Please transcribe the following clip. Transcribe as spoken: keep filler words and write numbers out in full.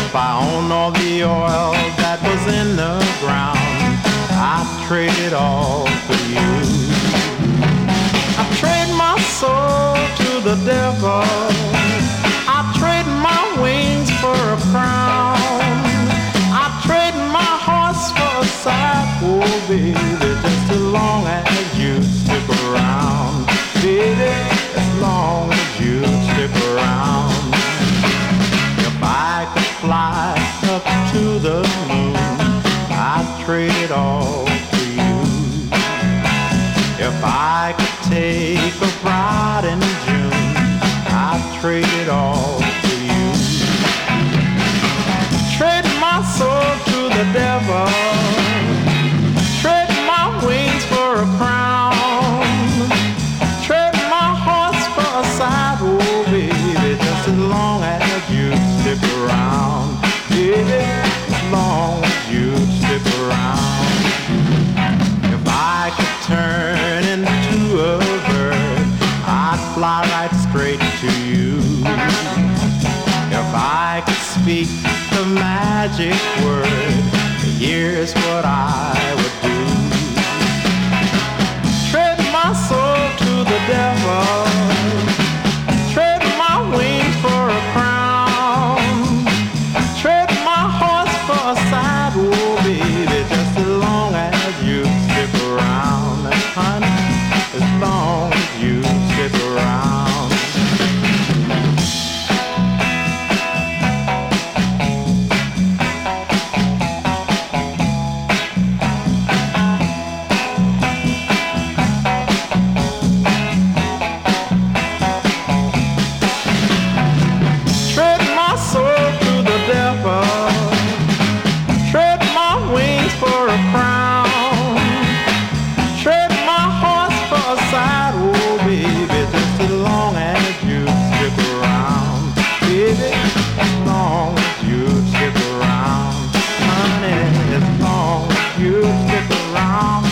If I owned all the oil that was in the ground, I'd trade it all for you. I'd trade my soul to the devil. I'd trade my wings for a crown. I'd trade my horse for a sack. Oh, baby, just as long as you stick around. Baby, as long as you stick around. If I could fly up to the moon, I'd trade it all for you. If I could take a ride in June, I'd trade it all for you. Trade my soul to the devil. Trade my wings for a crown. Trade my horse for a side. Oh, baby, just as long as you stick around. Baby, as long as you stick around. If I could turn into a bird, I'd fly right straight to you. If I could speak the magic word, here's what I would do. Trade my soul to the devil. Trade my wings for a crown. Trade my horse for a side. Oh, baby, just as long as you stick around. Honey, as long as you stick around. Trade my soul to the devil. Trade my wings for a crown. Trade my horse for a side. Oh, baby, just as long as you stick around. Baby, as long as you stick around. Honey, as long as you stick around.